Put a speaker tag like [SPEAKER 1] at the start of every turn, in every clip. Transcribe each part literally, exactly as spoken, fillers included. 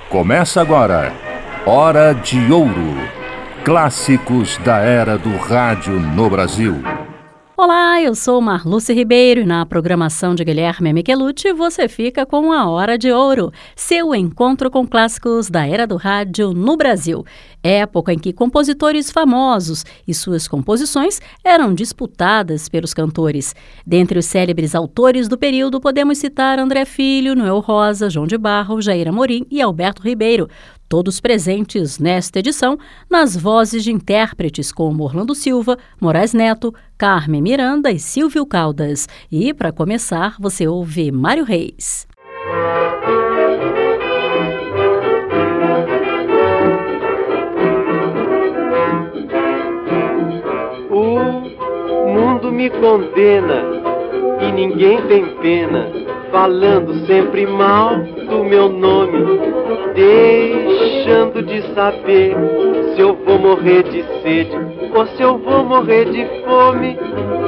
[SPEAKER 1] Começa agora, Hora de Ouro. Clássicos da era do rádio no Brasil.
[SPEAKER 2] Olá, eu sou Marluce Ribeiro e na programação de Guilherme Michelucci você fica com a Hora de Ouro, seu encontro com clássicos da era do rádio no Brasil. Época em que compositores famosos e suas composições eram disputadas pelos cantores. Dentre os célebres autores do período podemos citar André Filho, Noel Rosa, João de Barro, Jair Amorim e Alberto Ribeiro. Todos presentes nesta edição, nas vozes de intérpretes como Orlando Silva, Moraes Neto, Carmen Miranda e Silvio Caldas. E, para começar, você ouve Mário Reis.
[SPEAKER 3] O mundo me condena e ninguém tem pena, falando sempre mal do meu nome, deixando de saber se eu vou morrer de sede ou se eu vou morrer de fome.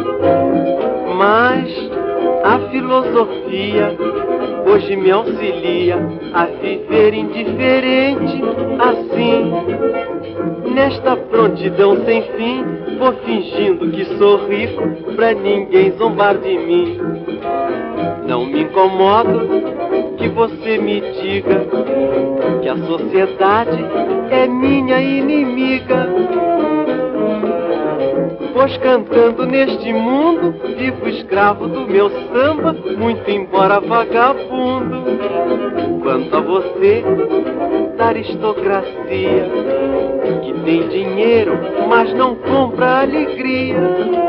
[SPEAKER 3] Mas a filosofia hoje me auxilia a viver indiferente assim. Nesta prontidão sem fim, vou fingindo que sou rico pra ninguém zombar de mim. Não me incomodo que você me diga que a sociedade é minha inimiga, pois cantando neste mundo vivo escravo do meu samba, muito embora vagabundo. Quanto a você, da aristocracia, que tem dinheiro, mas não compra alegria,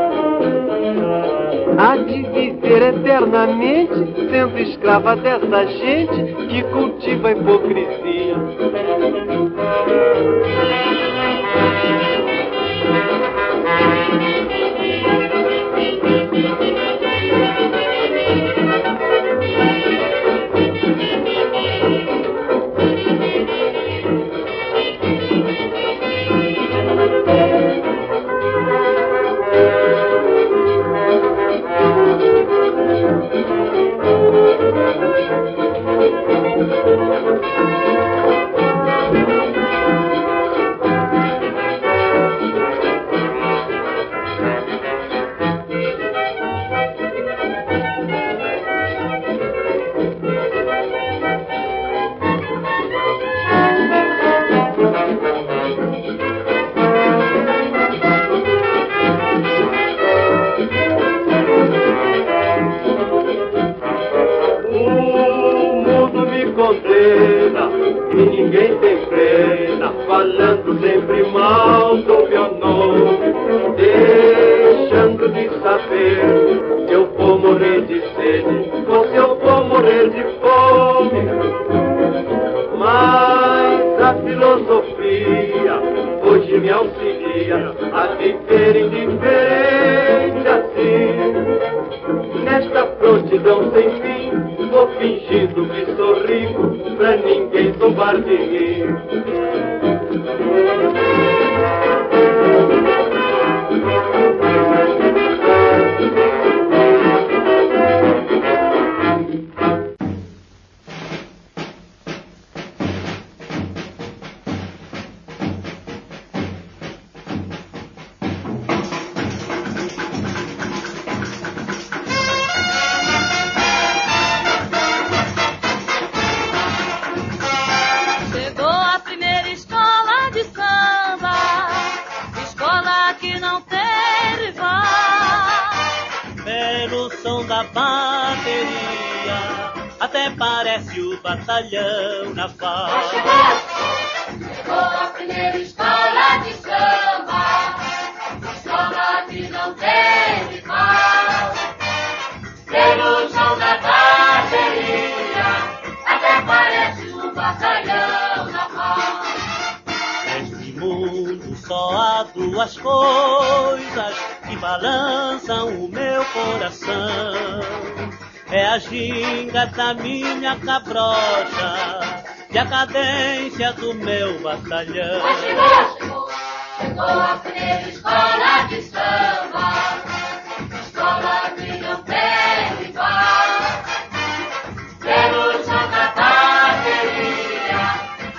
[SPEAKER 3] há de viver eternamente sendo escrava dessa gente que cultiva a hipocrisia.
[SPEAKER 4] Batalhão naval.
[SPEAKER 5] Chegou a primeira escola de samba, escola que não tem rival. Pelo som da bateria, até parece um batalhão naval.
[SPEAKER 4] Neste mundo só há duas coisas que balançam o meu coração. É a ginga da minha cabrocha e a cadência do meu batalhão.
[SPEAKER 5] Mas chegou, chegou, chegou a primeira escola de samba, escola que não tem rival. Pelo som da bateria,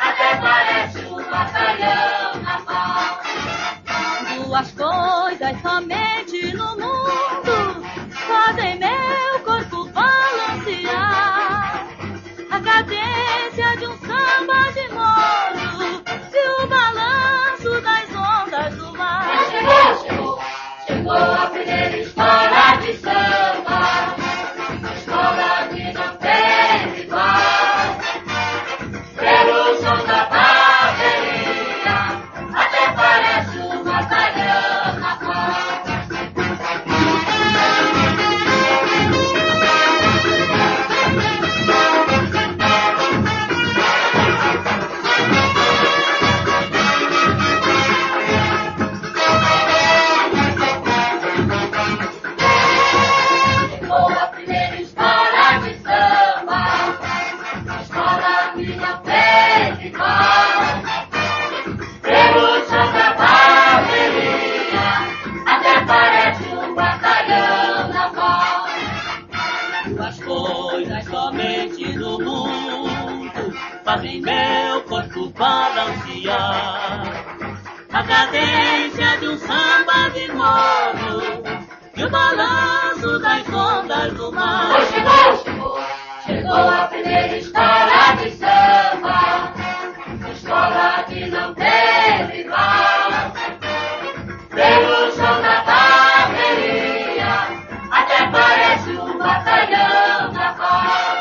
[SPEAKER 4] fazem meu corpo balancear. A cadência de um samba de morro e o balanço das ondas do mar.
[SPEAKER 5] Oi, chegou, chegou, chegou a primeira escola de samba, escola que não tem rival. Pelo som da bateria, até parece um batalhão naval.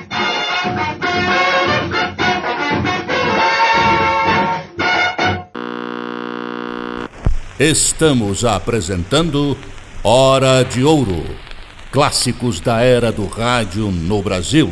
[SPEAKER 1] Estamos apresentando Hora de Ouro, clássicos da era do rádio no Brasil.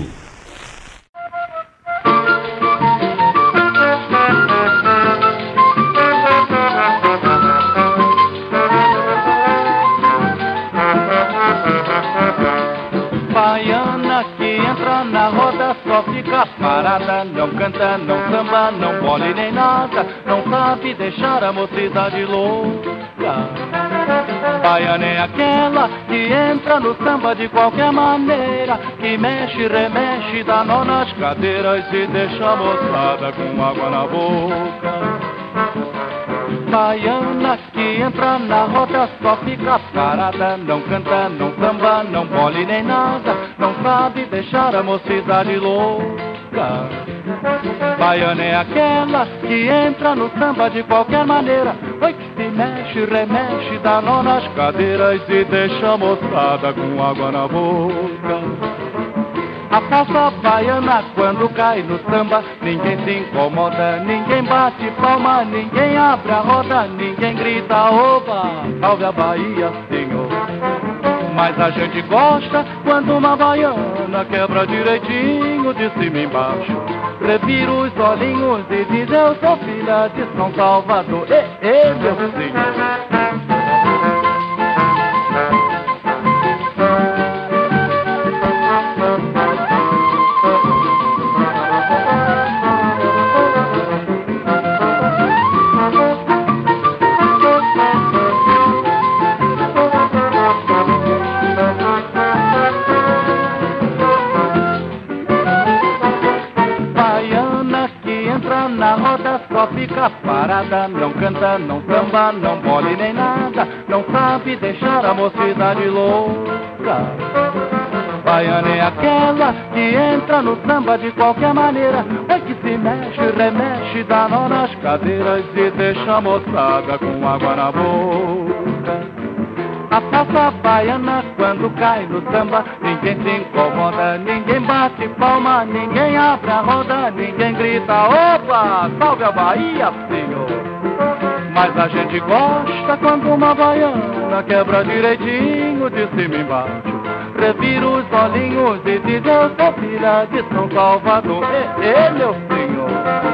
[SPEAKER 6] Baiana que entra na roda só fica parada, não canta, não samba, não bole nem nada, não sabe deixar a mocidade louca. Baiana é aquela que entra no samba de qualquer maneira, que mexe, remexe, dá nó nas cadeiras e deixa a moçada com água na boca. Baiana que entra na roda só fica parada, não canta, não samba, não bole nem nada, não sabe deixar a mocidade louca. Baiana é aquela que entra no samba de qualquer maneira, oi, que se mexe, remexe, dá nó nas cadeiras e deixa a moçada com água na boca. A calça baiana quando cai no samba, ninguém se incomoda, ninguém bate palma, ninguém abre a roda, ninguém grita, oba, salve a Bahia, senhor. Mas a gente gosta quando uma baiana quebra direitinho de cima e embaixo, revira os olhinhos e diz, eu sou filha de São Salvador, ê, ê, meu senhor. Só fica parada, não canta, não samba, não bole nem nada, não sabe deixar a mocidade louca. Baiana é aquela que entra no samba de qualquer maneira, é que se mexe, remexe, dá nó nas cadeiras e deixa a moçada com água na boca. A calça baiana quando cai no samba, ninguém se incomoda, ninguém bate palma, ninguém abre a roda, ninguém grita, opa, salve a Bahia, senhor. Mas a gente gosta quando uma baiana quebra direitinho de cima e embaixo, revira os olhinhos e diz, eu sou filha de São Salvador, ê, ê, meu senhor.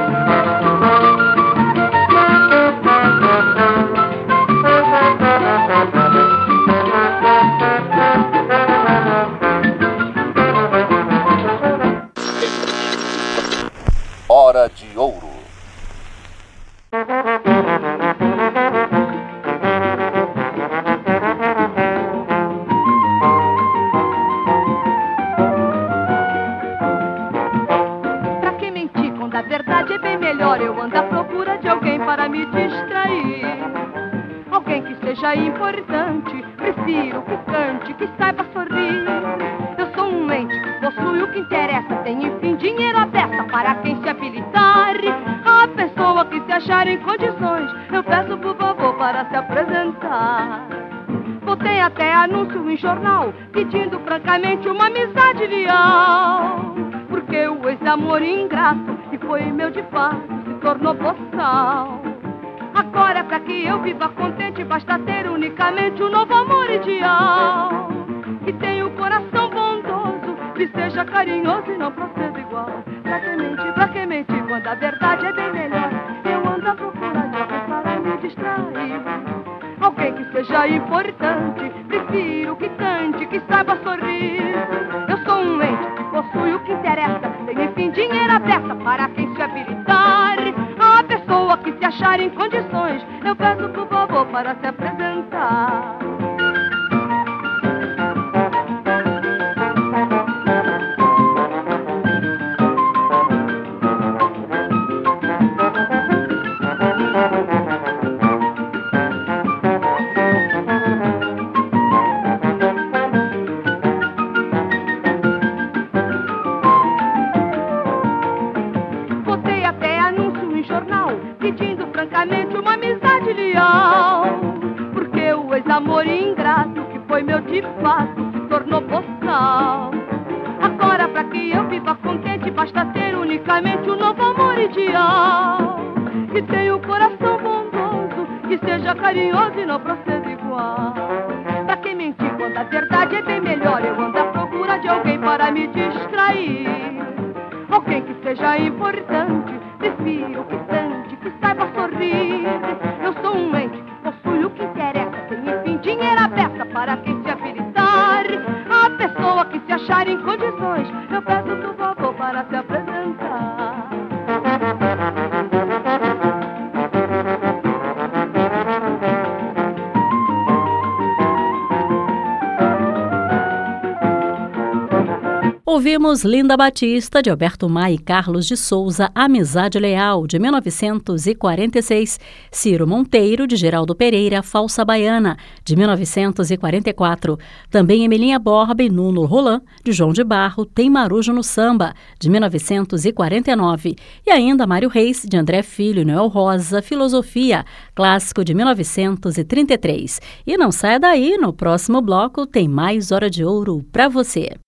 [SPEAKER 1] Hora de Ouro.
[SPEAKER 7] Pra que mentir quando a verdade é bem melhor? Eu ando à procura de alguém para me distrair, alguém que seja importante, prefiro que cante, que saiba sorrir. Eu sou um ente que possui o que interessa, tem enfim dinheiro aberta para quem se habilitar. A pessoa que se achar em condições, eu peço por favor para se apresentar. Botei até anúncio em jornal, pedindo francamente uma amizade leal, porque o ex-amor ingrato, que foi meu de fato, se tornou boçal. Agora pra que eu viva contente, basta ter unicamente um novo amor ideal, que tenha um coração bondoso, que seja carinhoso e não proceda igual. Pra que mentir, pra que mentir, quando a verdade é bem melhor? Eu ando à procura de alguém para me distrair, alguém que seja importante, prefiro que cante, que saiba sorrir. Eu sou um ente que possui o que interessa, tem enfim dinheiro aberta para quem se habilitar. A pessoa que se achar em condições, eu peço por favor para se apresentar. francamente uma amizade leal. Porque o ex-amor ingrato que foi meu de fato se tornou boçal. Agora pra que eu viva contente basta ter unicamente um novo amor ideal. Que tenha um coração bondoso, que seja carinhoso e não proceda igual. Pra que mentir quando a verdade é bem melhor? Eu ando à procura de alguém para me distrair. Alguém que seja importante, prefiro que cante, que saiba sorrir. Eu sou um ente que possui o que interessa, tem enfim dinheiro à beça para quem se habilitar. A pessoa que se achar em condições, eu peço por favor para se apresentar.
[SPEAKER 2] Ouvimos Linda Batista, de Alberto Maia e Carlos de Souza, Amizade Leal, de mil novecentos e quarenta e seis, Ciro Monteiro, de Geraldo Pereira, Falsa Baiana, de mil novecentos e quarenta e quatro, também Emilinha Borba e Nuno Roland, de João de Barro, Tem Marujo no Samba, de mil novecentos e quarenta e nove, e ainda Mário Reis, de André Filho e Noel Rosa, Filosofia, clássico de mil novecentos e trinta e três. E não saia daí, no próximo bloco tem mais Hora de Ouro para você.